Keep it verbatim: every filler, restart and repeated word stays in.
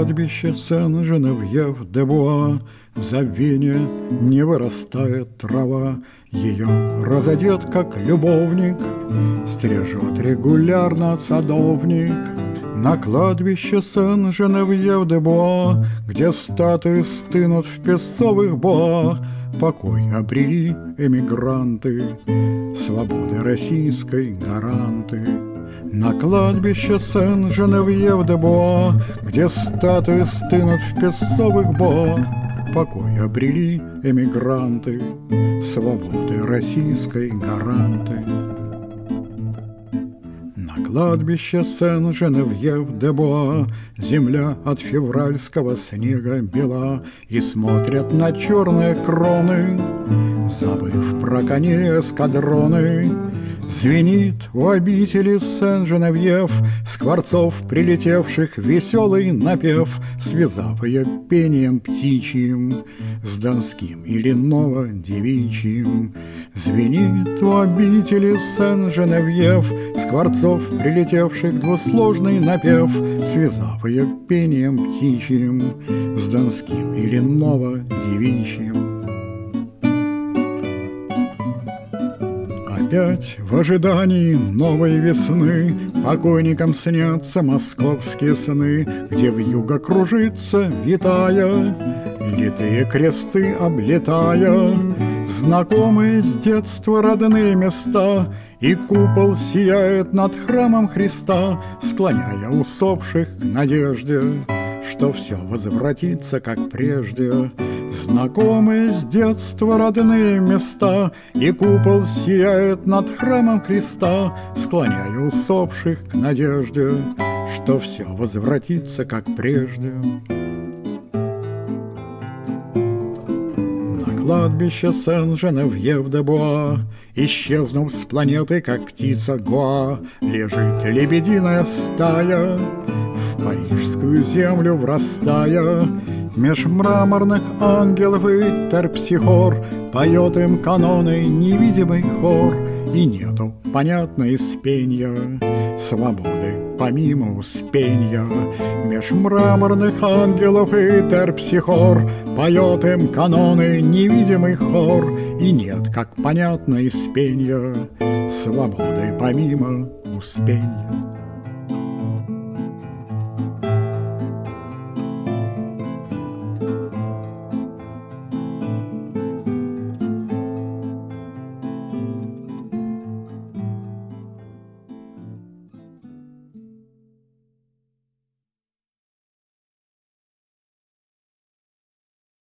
кладбище Сен-Женевьев-де-Буа забвения не вырастает трава. Ее разодет, как любовник, стрижет регулярно садовник. На кладбище Сен-Женевьев-де-Буа, где статуи стынут в песцовых боа, покой обрели эмигранты, свободы российской гаранты. На кладбище Сен-Женевьев-де-Буа, где статуи стынут в песцовых боа, покой обрели эмигранты, свободы российской гаранты. На кладбище Сен-Женевьев-де-Буа земля от февральского снега бела, и смотрят на черные кроны, забыв про коней эскадроны. Звенит у обители Сен-Женевьев скворцов прилетевших веселый напев, связав ее пением птичьим с донским или новодевичьим. Звенит у обители Сен-Женевьев скворцов прилетевших двусложный напев, связав ее пением птичьим с донским или новодевичьим. Опять в ожидании новой весны покойникам снятся московские сны, где вьюга кружится, витая, литые кресты облетая, знакомые с детства родные места, и купол сияет над храмом Христа, склоняя усопших к надежде, что все возвратится, как прежде. Знакомые с детства родные места, и купол сияет над храмом Христа, склоняя усопших к надежде, что все возвратится, как прежде. На кладбище Сен-Женевьев-де-Буа, исчезнув с планеты, как птица Гоа, лежит лебединая стая, в парижскую землю врастая. Меж мраморных ангелов и терпсихор поет им каноны невидимый хор, и нету понятной спенья свободы помимо успенья. Меж мраморных ангелов и терпсихор поет им каноны невидимый хор, и нет, как понятной спенья свободы помимо успенья.